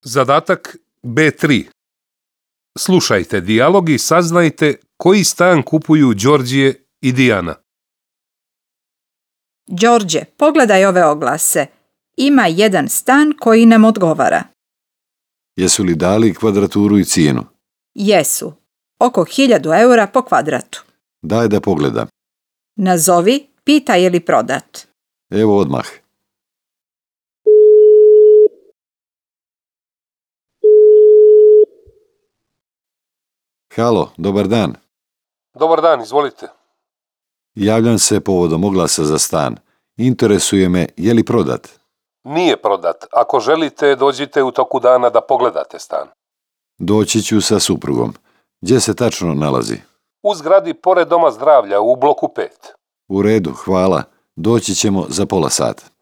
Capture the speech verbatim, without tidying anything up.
Zadatak B tri. Slušajte dijalog i saznajte koji stan kupuju Đorđije i Dijana. Đorđe, pogledaj ove oglase. Ima jedan stan koji nam odgovara. Jesu li dali kvadraturu i cijenu? Jesu. Oko hiljadu eura po kvadratu. Daj da pogledam. Nazovi, pita je li prodat. Evo odmah. Halo, dobar dan. Dobar dan, izvolite. Javljam se povodom oglasa za stan. Interesuje me je li prodat. Nije prodat. Ako želite, dođite u toku dana da pogledate stan. Doći ću sa suprugom. Gdje se tačno nalazi? U zgradi pored Doma zdravlja u bloku pet. U redu, hvala. Doći ćemo za pola sata.